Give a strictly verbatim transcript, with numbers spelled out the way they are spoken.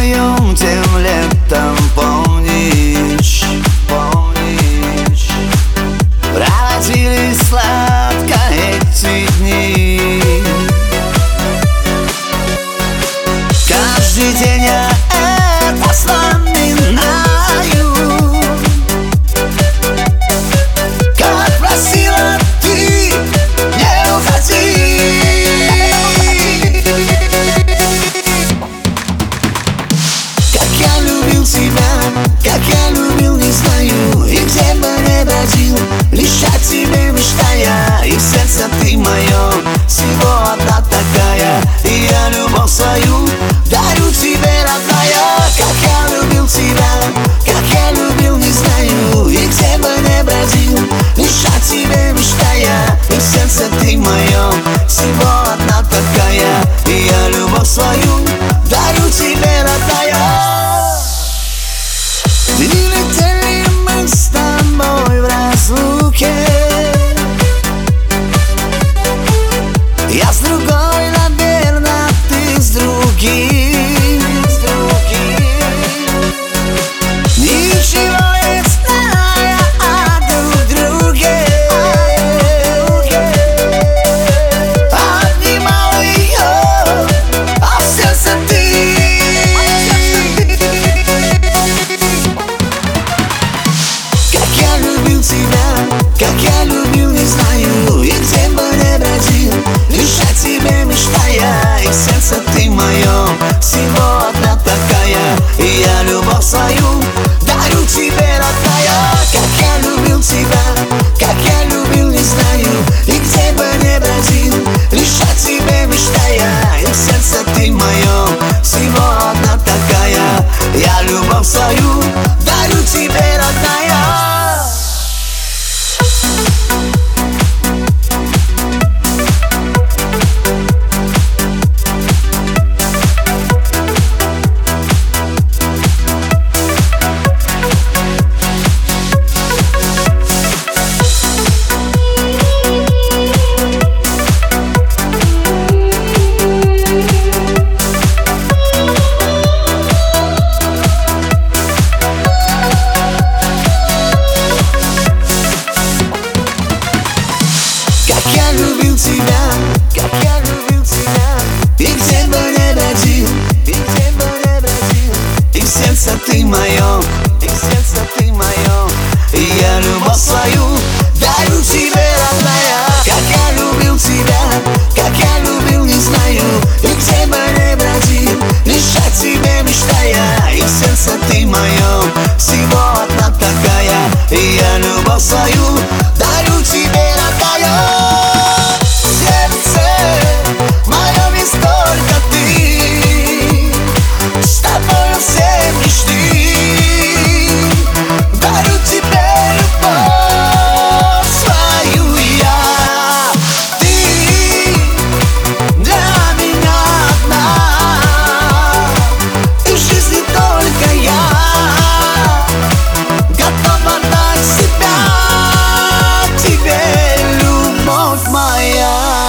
моем тем летом, помнишь, помнишь, проводили сладко эти дни. Каждый день я это вспоминаю, как просила ты не уходи. Как я любил тебя, как я любил, не знаю, и где бы не бродил, лишь о тебе мечтая, и в сердце ты мое, всего одна такая, и я любовь свою дарю тебе, родная. Как я любил тебя, как я любил, не знаю, и где бы не бродил, лишь о тебе мечтая, и в сердце ты мое, всего одна такая, и я любовь свою дарю тебе, родная. Дни летели мы с тобой в разлуке, я с другой, наверное, ты с другим, с другим. Ничего не зная о друг друге, обнимал ее, а в сердце ты. Как я любил тебя, как я любил, не знаю, и где бы не бродил, лишь о тебе мечтая, и в сердце ты мое, всего одна такая, и я любовь свою дарю тебе, родная. Как я любил тебя, как я любил, не знаю, и где бы не бродил, лишь о тебе мечтая, и в сердце ты мое, всего одна такая, я любовь свою дарю тебе, родная. Как я любил тебя, как я любил тебя, и где бы не бродил, и где бы не бродил, и в сердце ты мое, и в сердце ты мое, и я любовь свою дарю тебе, родная. Как я любил тебя, как я любил, не знаю, и где бы не бродил, лишь о тебе мечтая, и в сердце ты мое, всего одна такая, и я любовь свою дарю тебе, родная. Моя